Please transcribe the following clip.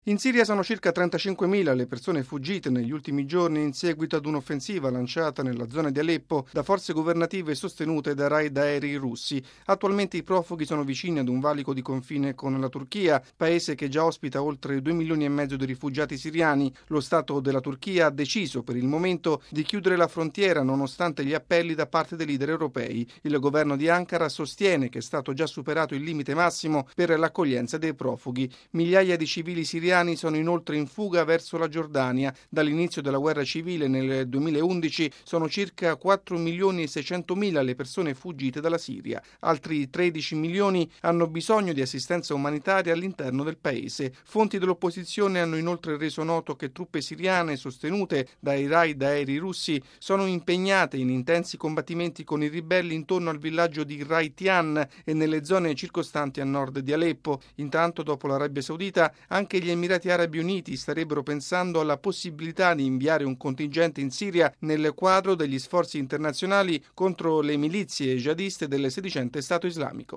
In Siria sono circa 35.000 le persone fuggite negli ultimi giorni in seguito ad un'offensiva lanciata nella zona di Aleppo da forze governative sostenute da raid aerei russi. Attualmente i profughi sono vicini ad un valico di confine con la Turchia, paese che già ospita oltre 2,5 milioni di rifugiati siriani. Lo Stato della Turchia ha deciso per il momento di chiudere la frontiera nonostante gli appelli da parte dei leader europei. Il governo di Ankara sostiene che è stato già superato il limite massimo per l'accoglienza dei profughi. Migliaia di civili siriani sono inoltre in fuga verso la Giordania. Dall'inizio della guerra civile nel 2011 sono circa 4.600.000 le persone fuggite dalla Siria. Altri 13 milioni hanno bisogno di assistenza umanitaria all'interno del paese. Fonti dell'opposizione hanno inoltre reso noto che truppe siriane sostenute dai raid aerei russi sono impegnate in intensi combattimenti con i ribelli intorno al villaggio di Raitian e nelle zone circostanti a nord di Aleppo. Intanto, dopo l'Arabia Saudita, anche gli Emirati Arabi Uniti starebbero pensando alla possibilità di inviare un contingente in Siria nel quadro degli sforzi internazionali contro le milizie jihadiste del sedicente Stato islamico.